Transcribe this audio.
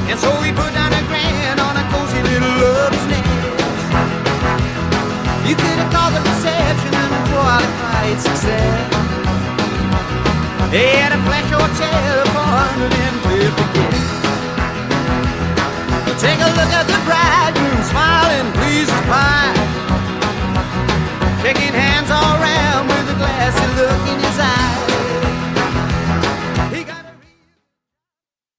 And so he put down $1,000 on a cozy little lover's nest. You could have called the reception and a qualified success. They had a flash hotel for 150 guests. Take a look at the bridegroom smiling, pleased as pie, shaking hands all around with a glassy look in his